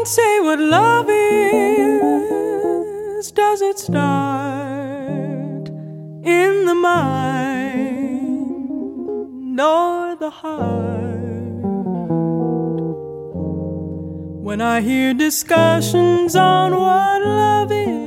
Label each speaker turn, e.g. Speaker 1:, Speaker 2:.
Speaker 1: say what love is. Does it start in the mind or the heart? When I hear discussions on what love is,